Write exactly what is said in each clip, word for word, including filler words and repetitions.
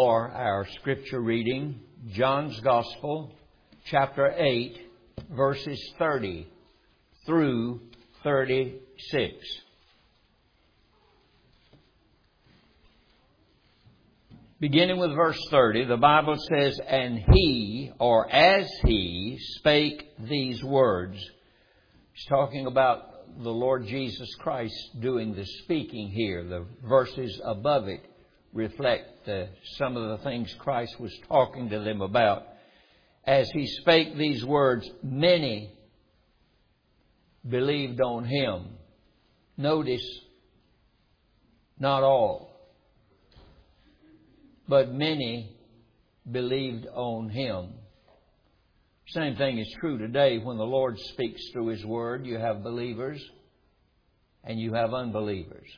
for our scripture reading, John's Gospel, chapter eight, verses thirty through thirty-six. Beginning with verse thirty, the Bible says, "And he," or as he, "spake these words." He's talking about the Lord Jesus Christ doing the speaking here. The verses above it reflect the, some of the things Christ was talking to them about. As he spake these words, many believed on him. Notice, not all, but many believed on him. Same thing is true today. When the Lord speaks through His Word, you have believers and you have unbelievers.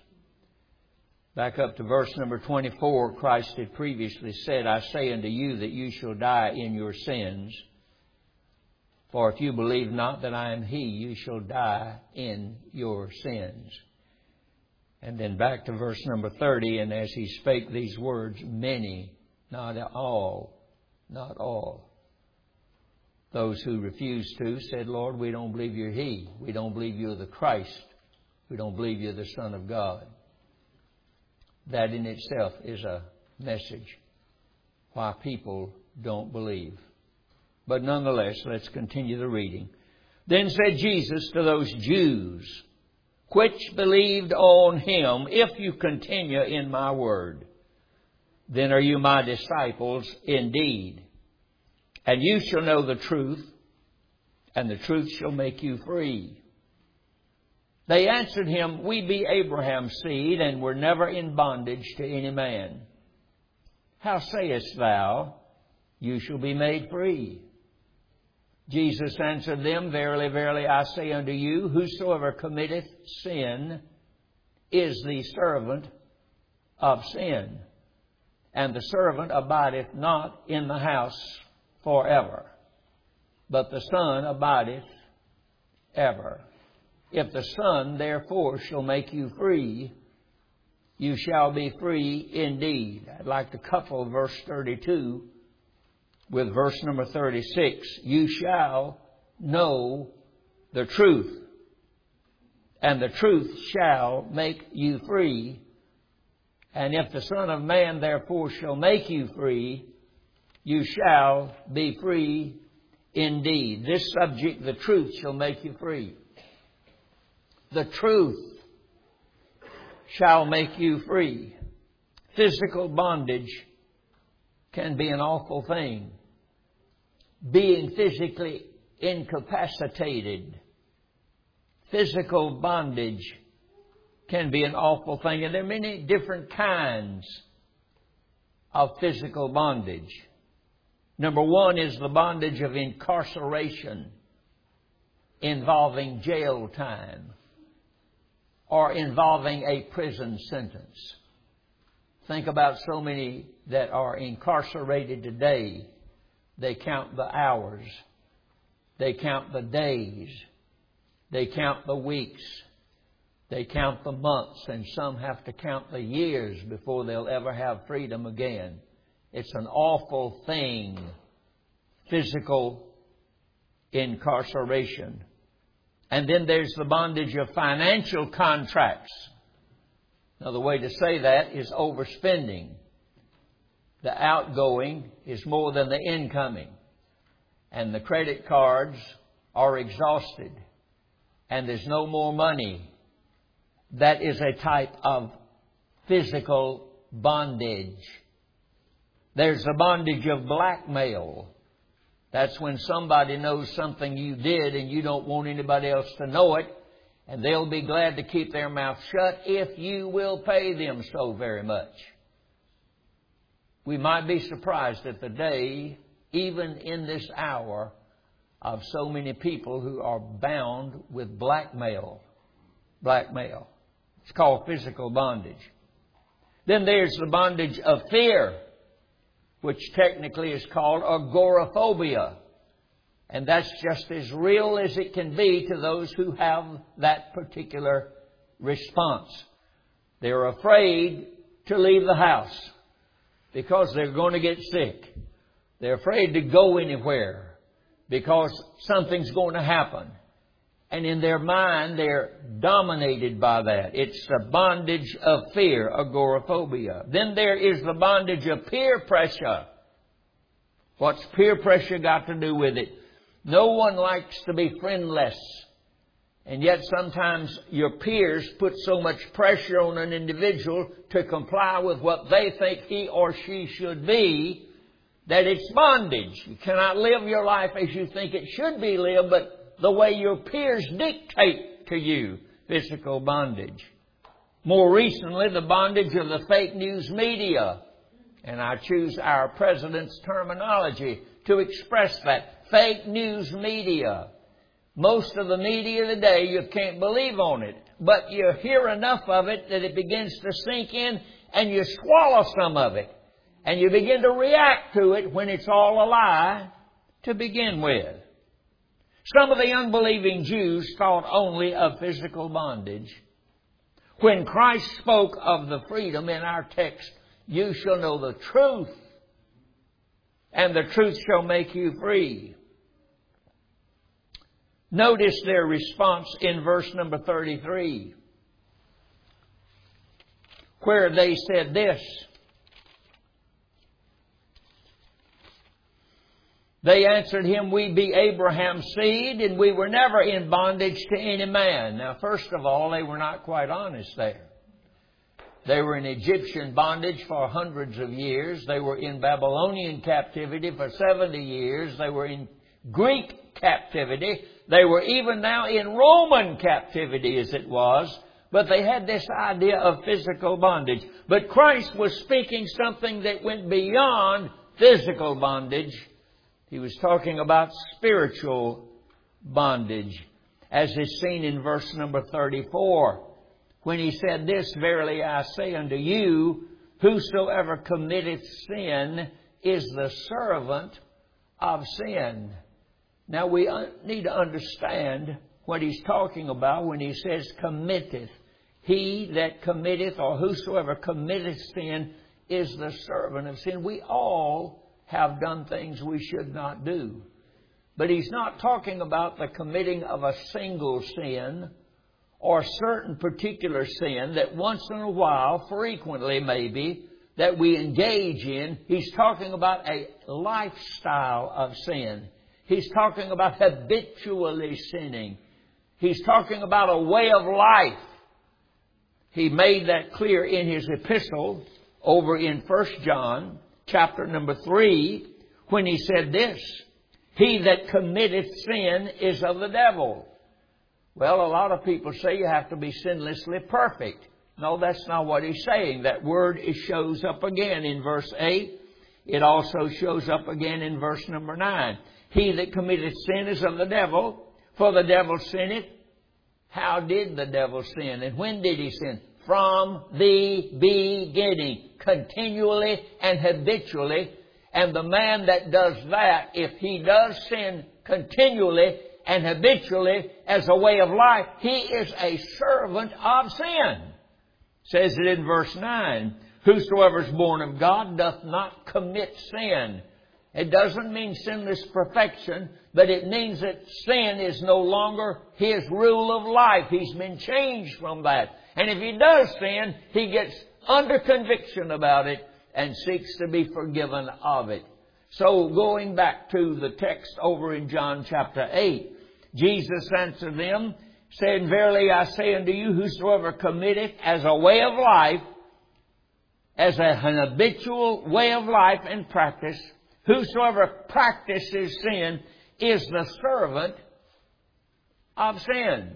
Back up to verse number twenty-four, Christ had previously said, "I say unto you that you shall die in your sins. For if you believe not that I am He, you shall die in your sins." And then back to verse number thirty, "And as he spake these words, many," not all, not all, those who refused to said, "Lord, we don't believe you're He. We don't believe you're the Christ. We don't believe you're the Son of God." That in itself is a message why people don't believe. But nonetheless, let's continue the reading. "Then said Jesus to those Jews which believed on him, If you continue in my word, then are you my disciples indeed. And you shall know the truth, and the truth shall make you free. They answered him, We be Abraham's seed, and were never in bondage to any man. How sayest thou, You shall be made free? Jesus answered them, Verily, verily, I say unto you, Whosoever committeth sin is the servant of sin. And the servant abideth not in the house forever, but the Son abideth ever. If the Son therefore shall make you free, you shall be free indeed." I'd like to couple verse thirty-two with verse number thirty-six. "You shall know the truth, and the truth shall make you free. And if the Son of Man therefore shall make you free, you shall be free indeed." This subject, the truth shall make you free. The truth shall make you free. Physical bondage can be an awful thing. Being physically incapacitated, physical bondage can be an awful thing. And there are many different kinds of physical bondage. Number one is the bondage of incarceration, involving jail time or involving a prison sentence. Think about so many that are incarcerated today. They count the hours. They count the days. They count the weeks. They count the months. And some have to count the years before they'll ever have freedom again. It's an awful thing, physical incarceration. And then there's the bondage of financial contracts. Now, the way to say that is overspending. The outgoing is more than the incoming. And the credit cards are exhausted. And there's no more money. That is a type of physical bondage. There's the bondage of blackmail. That's when somebody knows something you did and you don't want anybody else to know it. And they'll be glad to keep their mouth shut if you will pay them so very much. We might be surprised at the day, even in this hour, of so many people who are bound with blackmail. Blackmail. It's called physical bondage. Then there's the bondage of fear, which technically is called agoraphobia. And that's just as real as it can be to those who have that particular response. They're afraid to leave the house. because they're going to get sick. They're afraid to go anywhere because something's going to happen. And in their mind, they're dominated by that. It's the bondage of fear, agoraphobia. Then there is the bondage of peer pressure. What's peer pressure got to do with it? No one likes to be friendless. And yet sometimes your peers put so much pressure on an individual to comply with what they think he or she should be, that it's bondage. You cannot live your life as you think it should be lived, but the way your peers dictate to you. Physical bondage. More recently, the bondage of the fake news media. And I choose our president's terminology to express that. Fake news media. Most of the media today, you can't believe on it. But you hear enough of it that it begins to sink in and you swallow some of it. And you begin to react to it when it's all a lie to begin with. Some of the unbelieving Jews thought only of physical bondage. When Christ spoke of the freedom in our text, you shall know the truth, and the truth shall make you free. Notice their response in verse number thirty-three, where they said this. They answered him, we be Abraham's seed, and we were never in bondage to any man. Now, first of all, they were not quite honest there. They were in Egyptian bondage for hundreds of years. They were in Babylonian captivity for seventy years. They were in Greek captivity. They were even now in Roman captivity, as it was. But they had this idea of physical bondage. But Christ was speaking something that went beyond physical bondage. He was talking about spiritual bondage, as is seen in verse number thirty-four. When he said this, verily I say unto you, whosoever committeth sin is the servant of sin. Now we need to understand what he's talking about when he says committeth. He that committeth, or whosoever committeth sin, is the servant of sin. We all have done things we should not do. But he's not talking about the committing of a single sin or certain particular sin that once in a while, frequently maybe, that we engage in. He's talking about a lifestyle of sin. He's talking about habitually sinning. He's talking about a way of life. He made that clear in his epistle over in First John chapter number three, when he said this, he that committeth sin is of the devil. Well, a lot of people say you have to be sinlessly perfect. No, that's not what he's saying. That word it shows up again in verse eight. It also shows up again in verse number nine. He that committeth sin is of the devil, for the devil sinneth. How did the devil sin? And when did he sin? From the beginning, continually and habitually. And the man that does that, if he does sin continually and habitually as a way of life, he is a servant of sin. Says it in verse nine, whosoever is born of God doth not commit sin. It doesn't mean sinless perfection, but it means that sin is no longer his rule of life. He's been changed from that. And if he does sin, he gets under conviction about it and seeks to be forgiven of it. So going back to the text over in John chapter eight, Jesus answered them, saying, verily I say unto you, whosoever committeth as a way of life, as a, an habitual way of life and practice, whosoever practices sin is the servant of sin.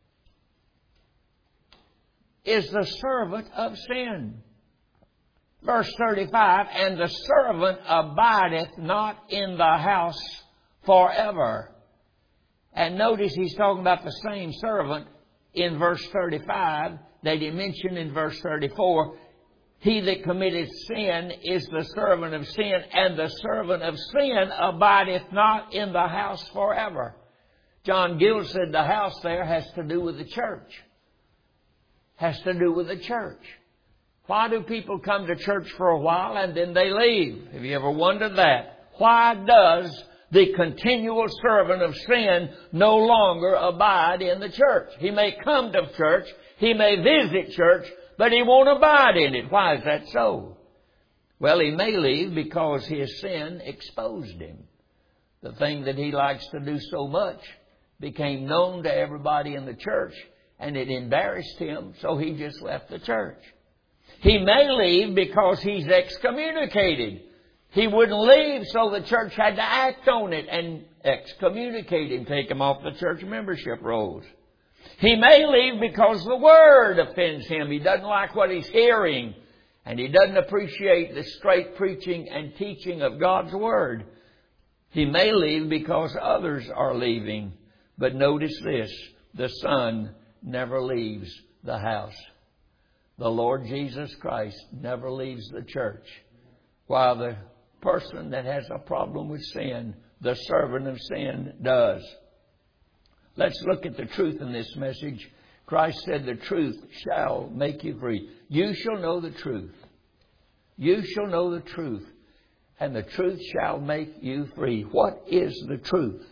Is the servant of sin. Verse thirty-five, and the servant abideth not in the house forever. And notice he's talking about the same servant in verse thirty-five that he mentioned in verse thirty-four. He that committeth sin is the servant of sin, and the servant of sin abideth not in the house forever. John Gill said the house there has to do with the church. Has to do with the church. Why do people come to church for a while and then they leave? Have you ever wondered that? Why does the continual servant of sin no longer abide in the church? He may come to church, he may visit church, but he won't abide in it. Why is that so? Well, he may leave because his sin exposed him. The thing that he likes to do so much became known to everybody in the church, and it embarrassed him, so he just left the church. He may leave because he's excommunicated. He wouldn't leave, so the church had to act on it and excommunicate him, take him off the church membership rolls. He may leave because the Word offends him. He doesn't like what he's hearing, and he doesn't appreciate the straight preaching and teaching of God's Word. He may leave because others are leaving. But notice this, the Son never leaves the house. The Lord Jesus Christ never leaves the church. While the person that has a problem with sin, the servant of sin, does. Let's look at the truth in this message. Christ said, the truth shall make you free. You shall know the truth. You shall know the truth. And the truth shall make you free. What is the truth?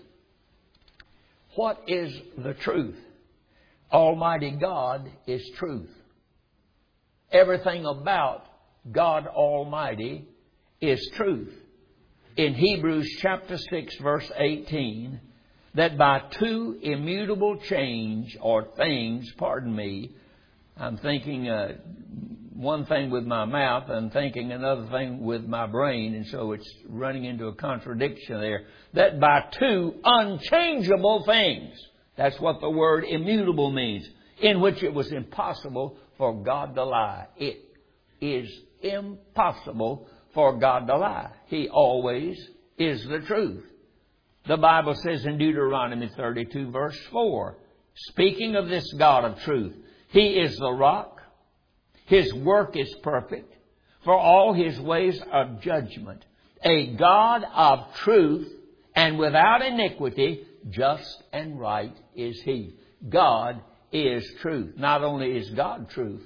What is the truth? Almighty God is truth. Everything about God Almighty is truth. In Hebrews chapter six verse eighteen, that by two immutable change or things, pardon me, I'm thinking uh, one thing with my mouth and thinking another thing with my brain, and so it's running into a contradiction there. That by two unchangeable things, that's what the word immutable means, in which it was impossible for God to lie. It is impossible for God to lie. He always is the truth. The Bible says in Deuteronomy thirty-two verse four, speaking of this God of truth, He is the rock. His work is perfect, for all His ways are judgment. A God of truth and without iniquity, just and right is He. God is truth. Not only is God truth,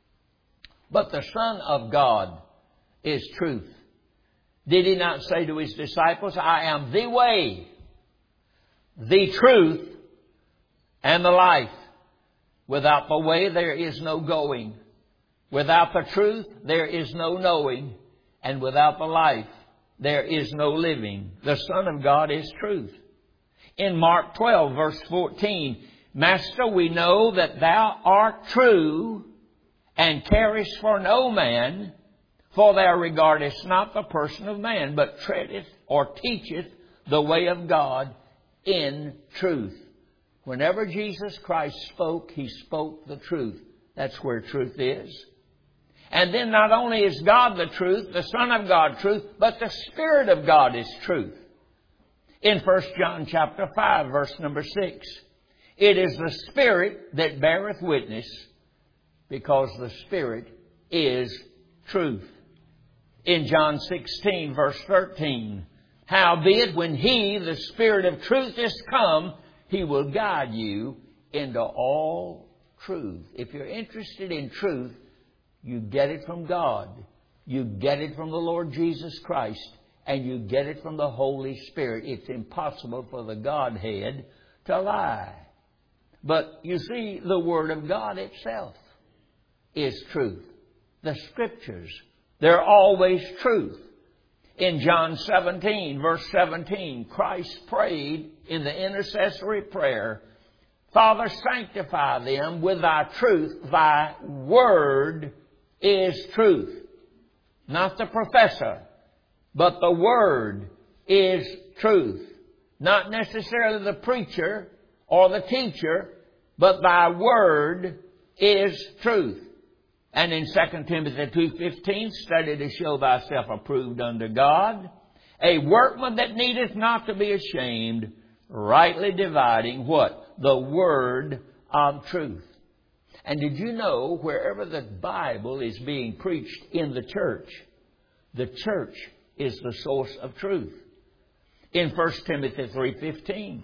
but the Son of God is truth. Did He not say to His disciples, I am the way, the truth, and the life. Without the way, there is no going. Without the truth, there is no knowing. And without the life, there is no living. The Son of God is truth. In Mark twelve, verse fourteen, Master, we know that Thou art true and carest for no man, for Thou regardest not the person of man, but treadeth or teacheth the way of God in truth. Whenever Jesus Christ spoke, He spoke the truth. That's where truth is. And then not only is God the truth, the Son of God truth, but the Spirit of God is truth. In First John chapter five, verse number six, it is the Spirit that beareth witness, because the Spirit is truth. In John sixteen, verse thirteen, howbeit when He, the Spirit of truth, is come, He will guide you into all truth. If you're interested in truth, you get it from God. You get it from the Lord Jesus Christ. And you get it from the Holy Spirit. It's impossible for the Godhead to lie. But you see, the Word of God itself is truth. The Scriptures, they're always truth. In John seventeen, verse seventeen, Christ prayed in the intercessory prayer, Father, sanctify them with Thy truth. Thy Word is truth. Not the professor, but the Word is truth. Not necessarily the preacher or the teacher, but Thy Word is truth. And in Second Timothy two fifteen, study to show thyself approved unto God, a workman that needeth not to be ashamed, rightly dividing what? The Word of truth. And did you know wherever the Bible is being preached in the church, the church is the source of truth. In First Timothy three fifteen,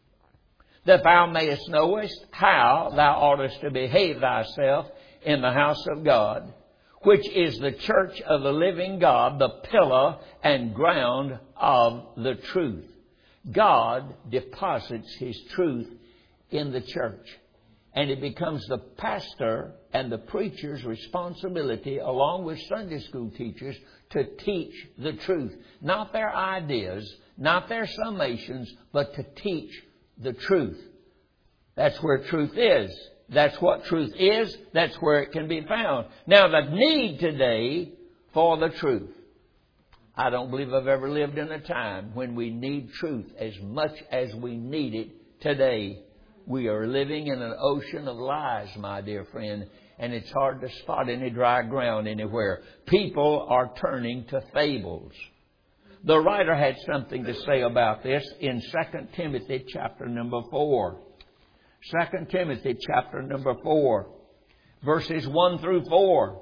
that thou mayest knowest how thou oughtest to behave thyself in the house of God, which is the church of the living God, the pillar and ground of the truth. God deposits His truth in the church. And it becomes the pastor and the preacher's responsibility, along with Sunday school teachers, to teach the truth. Not their ideas, not their summations, but to teach the truth. That's where truth is. That's what truth is. That's where it can be found. Now, the need today for the truth. I don't believe I've ever lived in a time when we need truth as much as we need it today. We are living in an ocean of lies, my dear friend, and it's hard to spot any dry ground anywhere. People are turning to fables. The writer had something to say about this in Second Timothy chapter number four. Second Timothy chapter number four, verses one through four.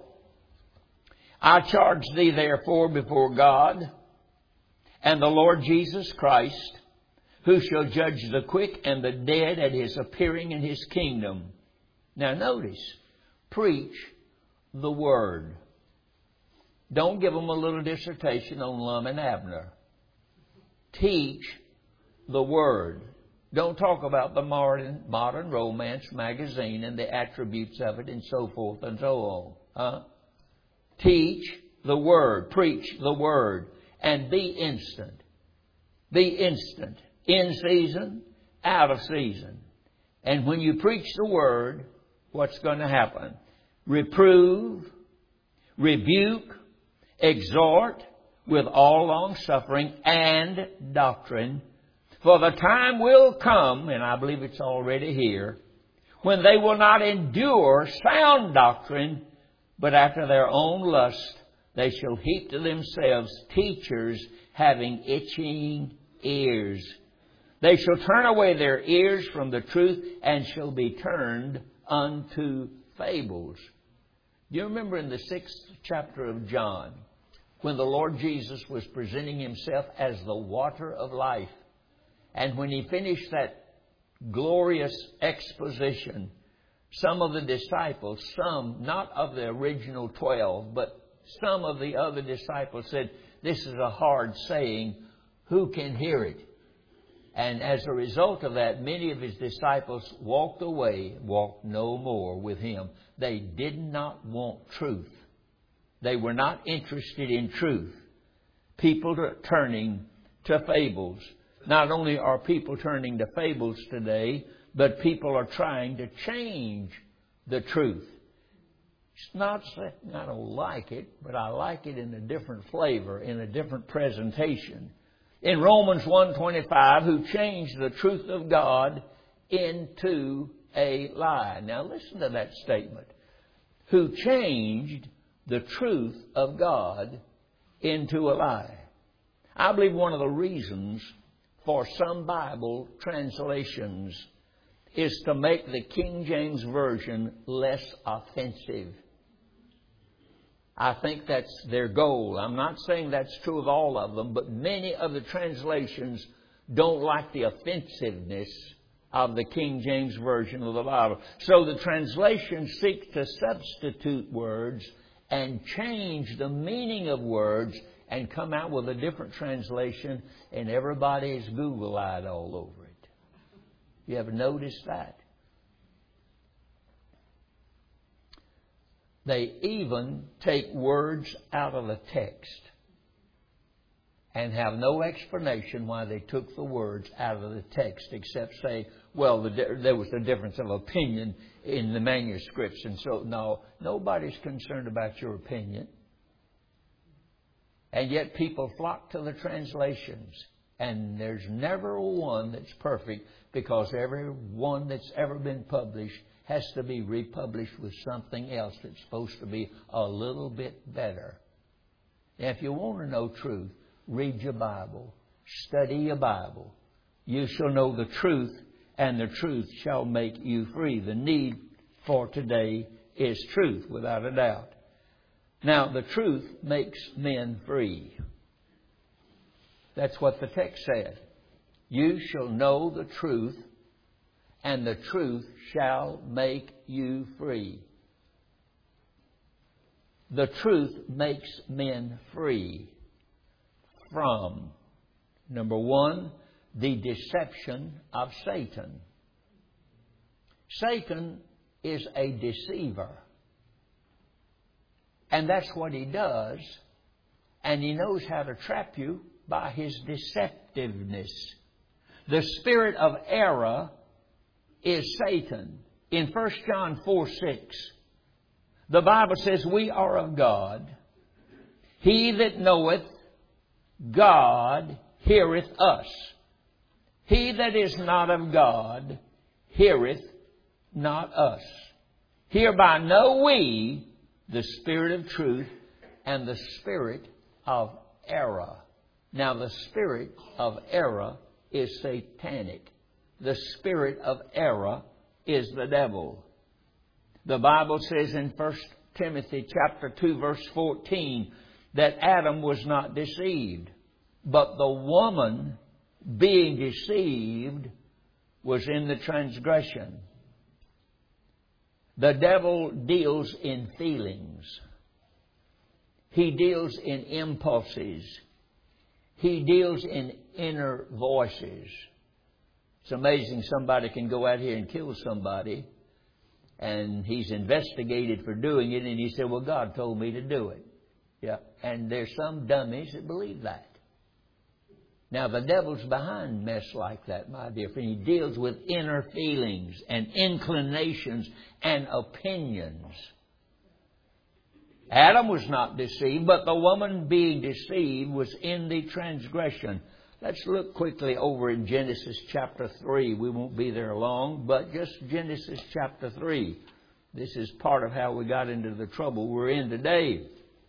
I charge thee therefore before God and the Lord Jesus Christ, who shall judge the quick and the dead at His appearing in His kingdom. Now notice, preach the Word. Don't give them a little dissertation on Lum and Abner. Teach the Word. Don't talk about the modern, modern romance magazine and the attributes of it and so forth and so on. Huh? Teach the Word. Preach the Word. And be instant. Be instant. In season, out of season. And when you preach the Word, what's going to happen? Reprove, rebuke, exhort with all long suffering and doctrine. For the time will come, and I believe it's already here, when they will not endure sound doctrine, but after their own lust they shall heap to themselves teachers having itching ears. They shall turn away their ears from the truth and shall be turned unto fables. Do you remember in the sixth chapter of John, when the Lord Jesus was presenting Himself as the water of life? And when He finished that glorious exposition, some of the disciples, some, not of the original twelve, but some of the other disciples said, "This is a hard saying. Who can hear it?" And as a result of that, many of His disciples walked away, walked no more with Him. They did not want truth. They were not interested in truth. People are turning to fables. Not only are people turning to fables today, but people are trying to change the truth. It's not saying I don't like it, but I like it in a different flavor, in a different presentation. In Romans one twenty-five, who changed the truth of God into a lie. Now listen to that statement. Who changed the truth of God into a lie. I believe one of the reasons for some Bible translations is to make the King James Version less offensive. I think that's their goal. I'm not saying that's true of all of them, but many of the translations don't like the offensiveness of the King James Version of the Bible. So the translations seek to substitute words and change the meaning of words and come out with a different translation, and everybody's Google-eyed all over it. You ever noticed that? They even take words out of the text and have no explanation why they took the words out of the text, except say, well, the, there was a difference of opinion in the manuscripts. And so, no, nobody's concerned about your opinion. And yet people flock to the translations. And there's never one that's perfect, because every one that's ever been published has to be republished with something else that's supposed to be a little bit better. Now, if you want to know truth, read your Bible. Study your Bible. You shall know the truth, and the truth shall make you free. The need for today is truth, without a doubt. Now, the truth makes men free. That's what the text said. You shall know the truth, and the truth shall make you free. The truth makes men free from, number one, the deception of Satan. Satan is a deceiver. And that's what he does. And he knows how to trap you by his deceptiveness. The spirit of error is Satan. In First John four six, the Bible says, we are of God. He that knoweth God heareth us. He that is not of God heareth not us. Hereby know we the spirit of truth and the spirit of error. Now the spirit of error is satanic. The spirit of error is the devil. The Bible says in First Timothy chapter two verse fourteen that Adam was not deceived, but the woman being deceived was in the transgression. The devil deals in feelings. He deals in impulses. He deals in inner voices. It's amazing somebody can go out here and kill somebody, and he's investigated for doing it, and he said, well, God told me to do it. Yeah, and there's some dummies that believe that. Now, the devil's behind mess like that, my dear friend. He deals with inner feelings and inclinations and opinions. Adam was not deceived, but the woman being deceived was in the transgression. Let's look quickly over in Genesis chapter three. We won't be there long, but just Genesis chapter three. This is part of how we got into the trouble we're in today.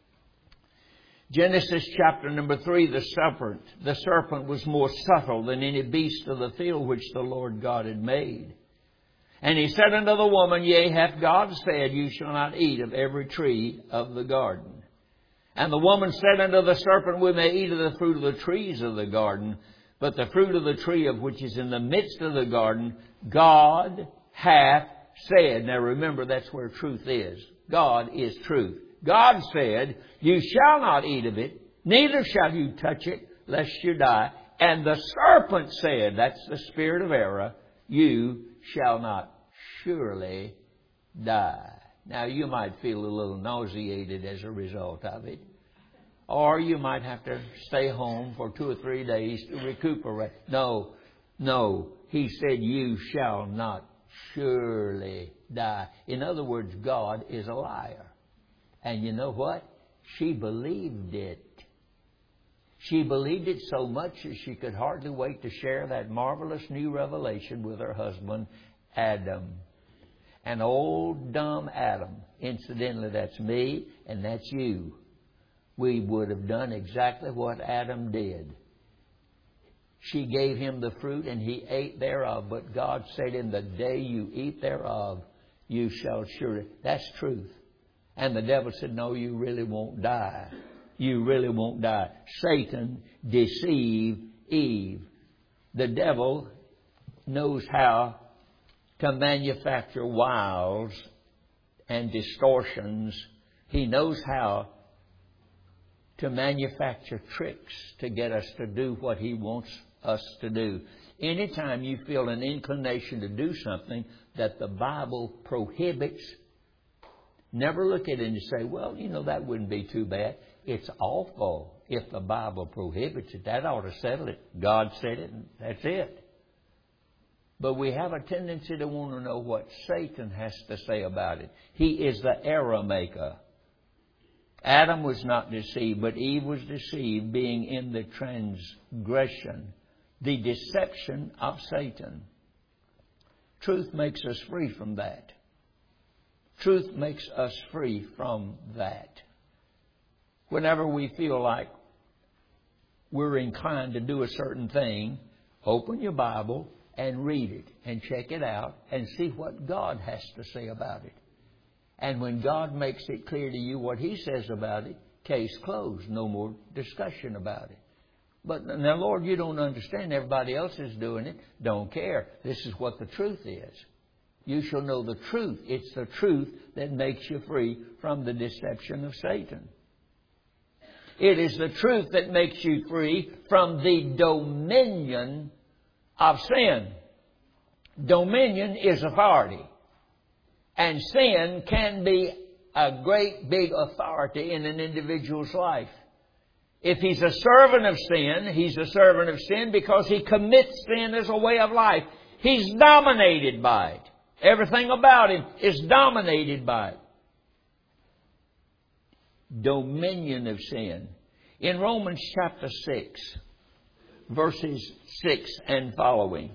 Genesis chapter number three, the serpent. The serpent was more subtle than any beast of the field which the Lord God had made. And he said unto the woman, yea, hath God said, you shall not eat of every tree of the garden. And the woman said unto the serpent, we may eat of the fruit of the trees of the garden, but the fruit of the tree of which is in the midst of the garden, God hath said. Now remember, that's where truth is. God is truth. God said, you shall not eat of it, neither shall you touch it, lest you die. And the serpent said, that's the spirit of error, you shall not surely die. Now, you might feel a little nauseated as a result of it. Or you might have to stay home for two or three days to recuperate. No, no. He said, you shall not surely die. In other words, God is a liar. And you know what? She believed it. She believed it so much that she could hardly wait to share that marvelous new revelation with her husband, Adam. And old dumb Adam. Incidentally, that's me and that's you. We would have done exactly what Adam did. She gave him the fruit and he ate thereof. But God said, in the day you eat thereof, you shall surely. That's truth. And the devil said, no, you really won't die. You really won't die. Satan deceived Eve. The devil knows how to manufacture wiles and distortions. He knows how to manufacture tricks to get us to do what he wants us to do. Anytime you feel an inclination to do something that the Bible prohibits, never look at it and say, well, you know, that wouldn't be too bad. It's awful if the Bible prohibits it. That ought to settle it. God said it, and that's it. But we have a tendency to want to know what Satan has to say about it. He is the error maker. Adam was not deceived, but Eve was deceived, being in the transgression, the deception of Satan. Truth makes us free from that. Truth makes us free from that. Whenever we feel like we're inclined to do a certain thing, open your Bible and read it and check it out and see what God has to say about it. And when God makes it clear to you what He says about it, case closed. No more discussion about it. But now, Lord, you don't understand. Everybody else is doing it. Don't care. This is what the truth is. You shall know the truth. It's the truth that makes you free from the deception of Satan. It is the truth that makes you free from the dominion of sin. Dominion is authority. And sin can be a great big authority in an individual's life. If he's a servant of sin, he's a servant of sin because he commits sin as a way of life. He's dominated by it. Everything about him is dominated by it. Dominion of sin. In Romans chapter six, verses six and following.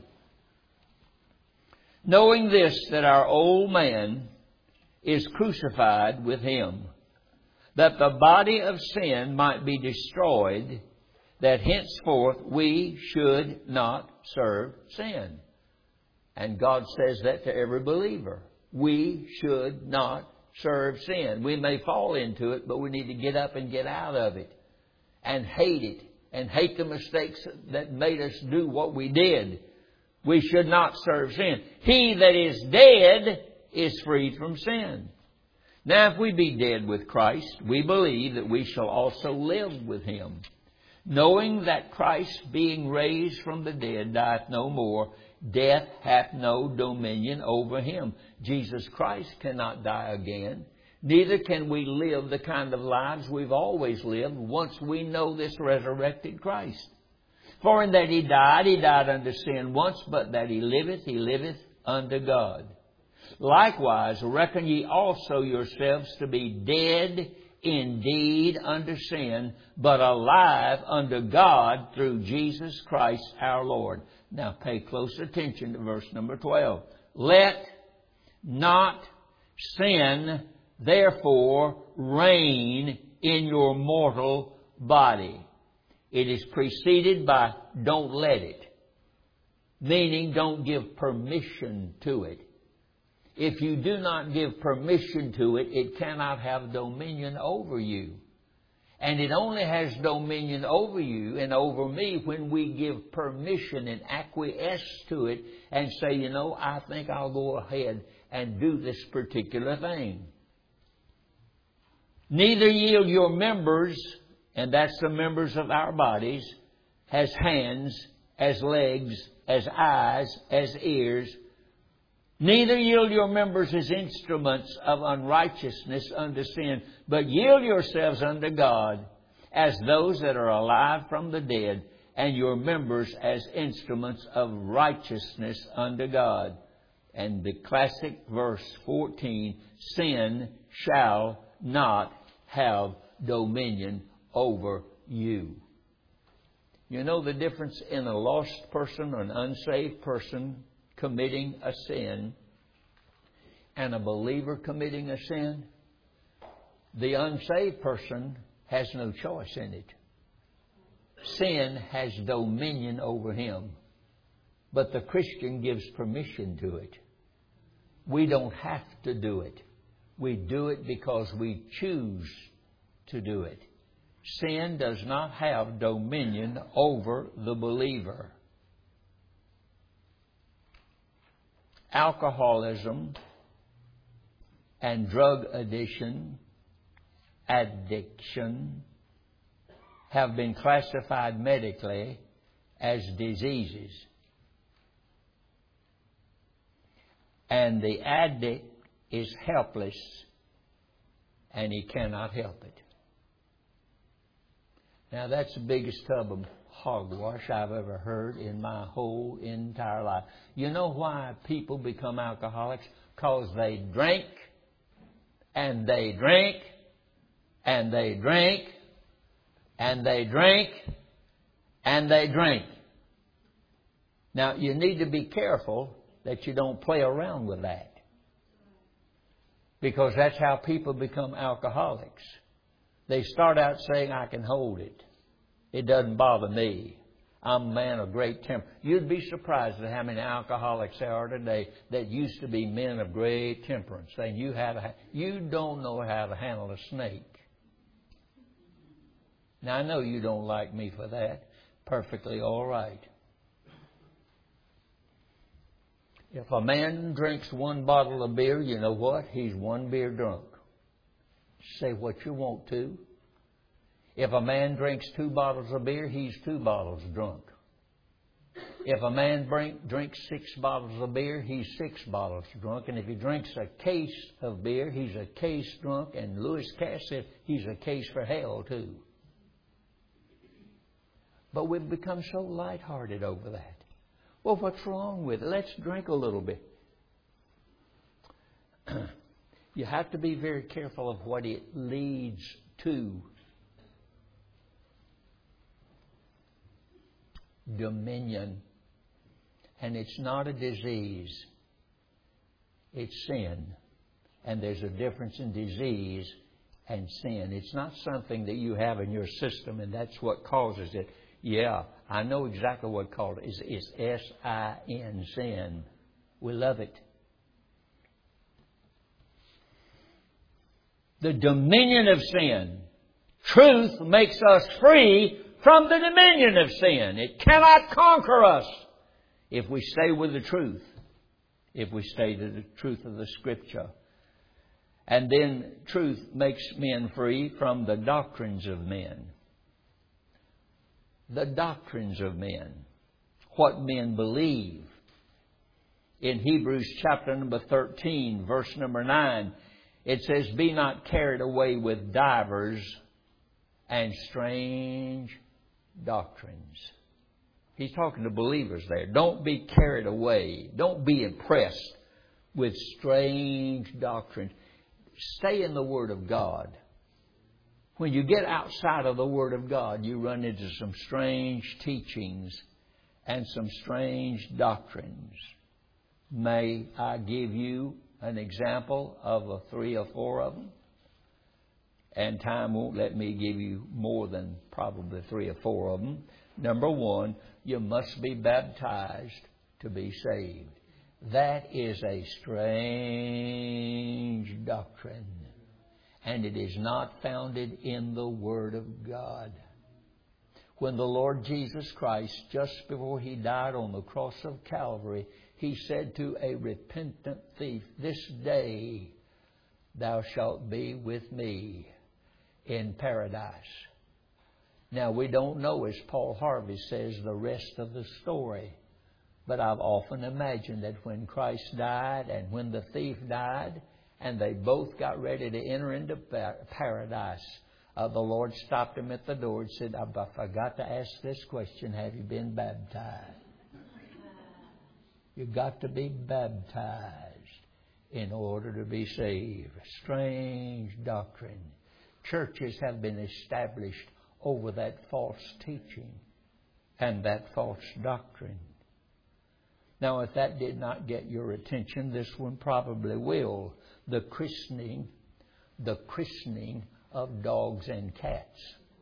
Knowing this, that our old man is crucified with Him, that the body of sin might be destroyed, that henceforth we should not serve sin. And God says that to every believer. We should not serve sin. We may fall into it, but we need to get up and get out of it. And hate it. And hate the mistakes that made us do what we did. We should not serve sin. He that is dead is freed from sin. Now if we be dead with Christ, we believe that we shall also live with Him. Knowing that Christ, being raised from the dead, dieth no more, death hath no dominion over Him. Jesus Christ cannot die again. Neither can we live the kind of lives we've always lived once we know this resurrected Christ. For in that He died, He died unto sin once, but that He liveth, He liveth unto God. Likewise, reckon ye also yourselves to be dead indeed unto sin, but alive unto God through Jesus Christ our Lord. Now pay close attention to verse number twelve. Let not sin therefore reign in your mortal body. It is preceded by don't let it. Meaning don't give permission to it. If you do not give permission to it, it cannot have dominion over you. And it only has dominion over you and over me when we give permission and acquiesce to it and say, you know, I think I'll go ahead and do this particular thing. Neither yield your members, and that's the members of our bodies, as hands, as legs, as eyes, as ears. Neither yield your members as instruments of unrighteousness unto sin, but yield yourselves unto God as those that are alive from the dead, and your members as instruments of righteousness unto God. And the classic verse fourteen, sin shall not have dominion over you. You know the difference in a lost person or an unsaved person committing a sin and a believer committing a sin? The unsaved person has no choice in it. Sin has dominion over him. But the Christian gives permission to it. We don't have to do it. We do it because we choose to do it. Sin does not have dominion over the believer. Alcoholism and drug addiction, addiction, have been classified medically as diseases. And the addict is helpless and he cannot help it. Now that's the biggest tub of hogwash I've ever heard in my whole entire life. You know why people become alcoholics? Because they drink and they drink and they drink and they drink and they drink. Now you need to be careful that you don't play around with that. Because that's how people become alcoholics. They start out saying, I can hold it. It doesn't bother me. I'm a man of great temper. You'd be surprised at how many alcoholics there are today that used to be men of great temperance. Saying you have a, you don't know how to handle a snake. Now I know you don't like me for that. Perfectly all right. If a man drinks one bottle of beer, you know what? He's one beer drunk. Say what you want to. If a man drinks two bottles of beer, he's two bottles drunk. If a man drink, drinks six bottles of beer, he's six bottles drunk. And if he drinks a case of beer, he's a case drunk. And Lewis Cass said he's a case for hell, too. But we've become so lighthearted over that. Well, what's wrong with it? Let's drink a little bit. You have to be very careful of what it leads to. Dominion. And it's not a disease. It's sin. And there's a difference in disease and sin. It's not something that you have in your system and that's what causes it. Yeah, I know exactly what called it. It's, it's S I N, sin. We love it. The dominion of sin. Truth makes us free from the dominion of sin. It cannot conquer us if we stay with the truth. If we stay to the truth of the Scripture. And then truth makes men free from the doctrines of men. The doctrines of men. What men believe. In Hebrews chapter number thirteen, verse number nine, it says, "Be not carried away with divers and strange doctrines." He's talking to believers there. Don't be carried away. Don't be impressed with strange doctrines. Stay in the Word of God. When you get outside of the Word of God, you run into some strange teachings and some strange doctrines. May I give you an example of a three or four of them? And time won't let me give you more than probably three or four of them. Number one, you must be baptized to be saved. That is a strange doctrine. And it is not founded in the Word of God. When the Lord Jesus Christ, just before He died on the cross of Calvary, He said to a repentant thief, "This day thou shalt be with me in paradise." Now, we don't know, as Paul Harvey says, the rest of the story. But I've often imagined that when Christ died and when the thief died, and they both got ready to enter into paradise, uh, the Lord stopped him at the door and said, "I forgot to ask this question. Have you been baptized?" You've got to be baptized in order to be saved. Strange doctrine. Churches have been established over that false teaching and that false doctrine. Now, if that did not get your attention, this one probably will. The christening, the christening of dogs and cats.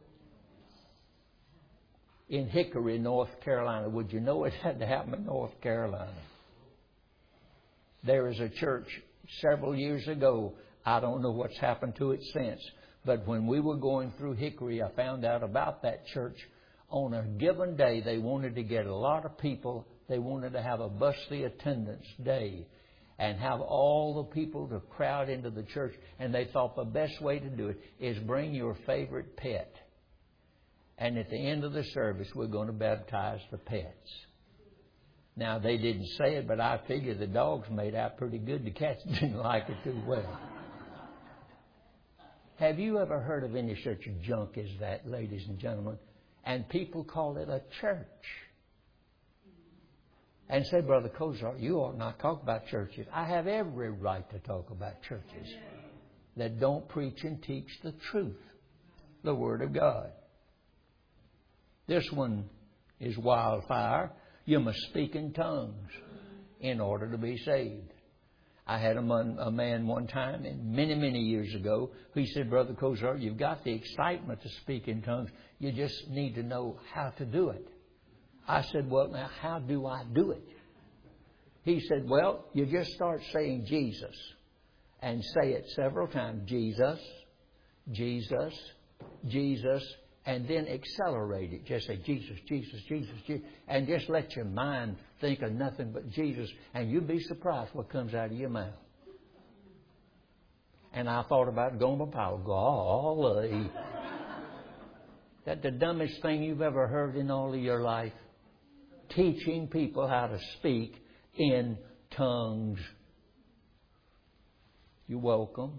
In Hickory, North Carolina. Would you know it had to happen in North Carolina? There is a church several years ago. I don't know what's happened to it since. But when we were going through Hickory, I found out about that church. On a given day, they wanted to get a lot of people. They wanted to have a busty attendance day and have all the people to crowd into the church. And they thought the best way to do it is bring your favorite pet. And at the end of the service, we're going to baptize the pets. Now, they didn't say it, but I figure the dogs made out pretty good. The cats didn't like it too well. Have you ever heard of any such junk as that, ladies and gentlemen? And people call it a church. And say, "Brother Kozar, you ought not talk about churches." I have every right to talk about churches that don't preach and teach the truth, the Word of God. This one is wildfire. You must speak in tongues in order to be saved. I had a man, a man one time, and many, many years ago, who said, "Brother Kozar, you've got the excitement to speak in tongues. You just need to know how to do it." I said, "Well, now, how do I do it?" He said, "Well, you just start saying Jesus and say it several times. Jesus, Jesus, Jesus, and then accelerate it. Just say, Jesus, Jesus, Jesus, Jesus. And just let your mind think of nothing but Jesus. And you'll be surprised what comes out of your mouth. And I thought about going to Paul. Golly. That's the dumbest thing you've ever heard in all of your life. Teaching people how to speak in tongues. You're welcome.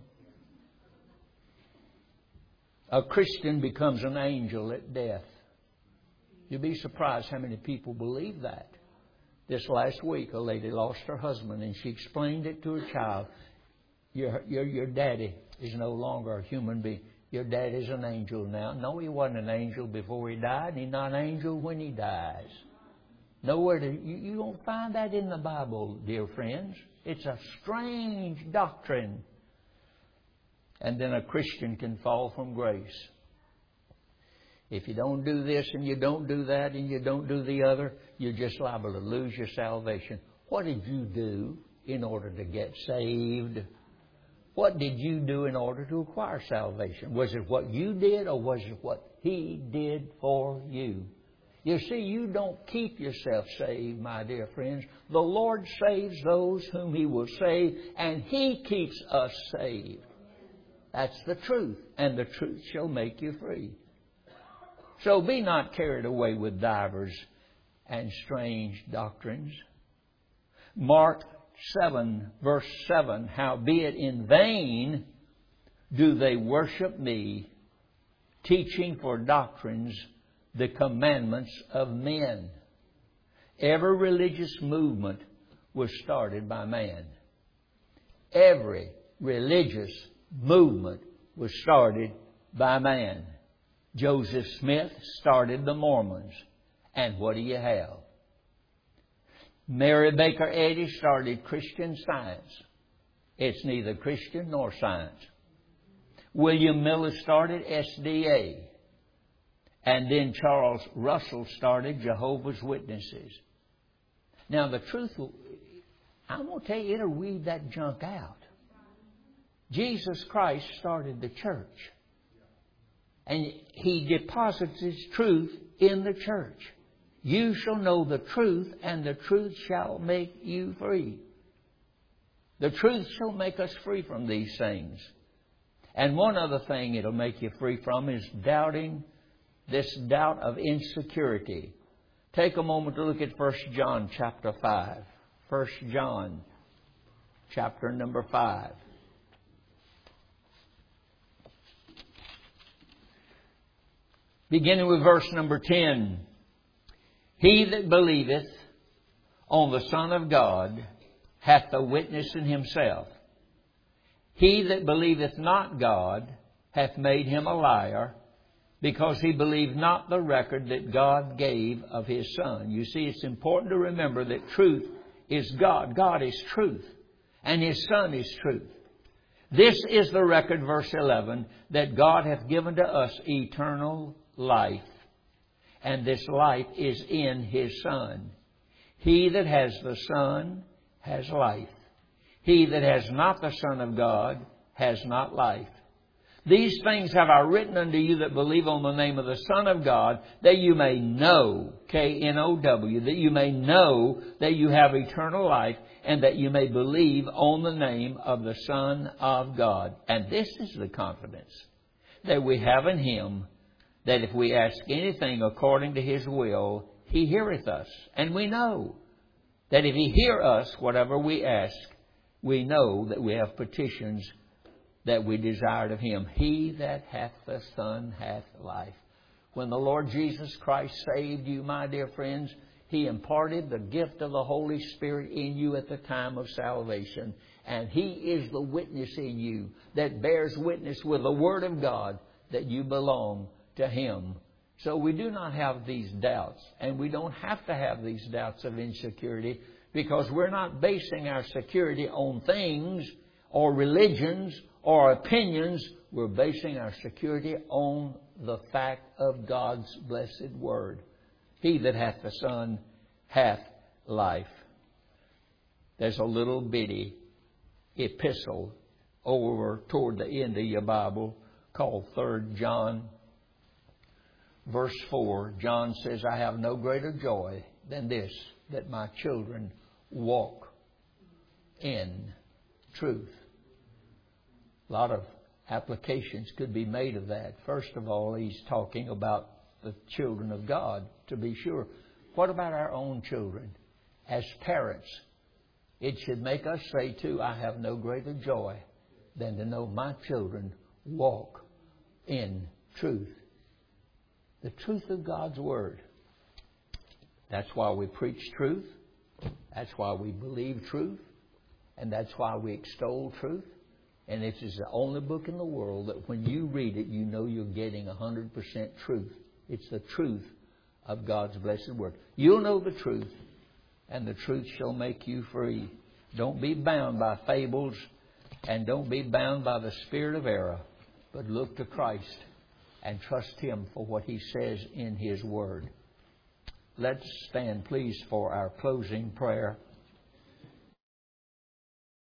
A Christian becomes an angel at death. You'll be surprised how many people believe that. This last week, a lady lost her husband, and she explained it to her child. Your, your, your daddy is no longer a human being. Your daddy's an angel now. No, he wasn't an angel before he died, and he's not an angel when he dies. Nowhere to, you, you don't find that in the Bible, dear friends. It's a strange doctrine. And then a Christian can fall from grace. If you don't do this and you don't do that and you don't do the other, you're just liable to lose your salvation. What did you do in order to get saved? What did you do in order to acquire salvation? Was it what you did or was it what He did for you? You see, you don't keep yourself saved, my dear friends. The Lord saves those whom He will save, and He keeps us saved. That's the truth, and the truth shall make you free. So be not carried away with divers and strange doctrines. Mark seven, verse seven, howbeit in vain do they worship me, teaching for doctrines the commandments of men. Every religious movement was started by man. Every religious movement was started by man. Joseph Smith started the Mormons. And what do you have? Mary Baker Eddy started Christian Science. It's neither Christian nor science. William Miller started S D A. And then Charles Russell started Jehovah's Witnesses. Now the truth, will, I'm going to tell you, it'll weed that junk out. Jesus Christ started the church. And He deposits His truth in the church. You shall know the truth, and the truth shall make you free. The truth shall make us free from these things. And one other thing it'll make you free from is doubting, this doubt of insecurity. Take a moment to look at First John chapter five. First John chapter number five. Beginning with verse number ten. He that believeth on the Son of God hath a witness in himself. He that believeth not God hath made him a liar, because he believed not the record that God gave of His Son. You see, it's important to remember that truth is God. God is truth, and His Son is truth. This is the record, verse eleven, that God hath given to us eternal life, and this life is in His Son. He that has the Son has life. He that has not the Son of God has not life. These things have I written unto you that believe on the name of the Son of God, that you may know, K N O W, that you may know that you have eternal life, and that you may believe on the name of the Son of God. And this is the confidence that we have in Him, that if we ask anything according to His will, He heareth us. And we know that if He hear us, whatever we ask, we know that we have petitions that we desired of Him. He that hath the Son hath life. When the Lord Jesus Christ saved you, my dear friends, He imparted the gift of the Holy Spirit in you at the time of salvation. And He is the witness in you that bears witness with the Word of God that you belong to Him. So we do not have these doubts, and we don't have to have these doubts of insecurity, because we're not basing our security on things or religions or opinions. We're basing our security on the fact of God's blessed Word. He that hath the Son hath life. There's a little bitty epistle over toward the end of your Bible called Third John. verse four, John says, I have no greater joy than this, that my children walk in truth. A lot of applications could be made of that. First of all, he's talking about the children of God, to be sure. What about our own children? As parents, it should make us say, too, I have no greater joy than to know my children walk in truth. The truth of God's Word. That's why we preach truth. That's why we believe truth. And that's why we extol truth. And it is the only book in the world that when you read it, you know you're getting one hundred percent truth. It's the truth of God's blessed Word. You'll know the truth, and the truth shall make you free. Don't be bound by fables, and don't be bound by the spirit of error, but look to Christ and trust Him for what He says in His Word. Let's stand, please, for our closing prayer.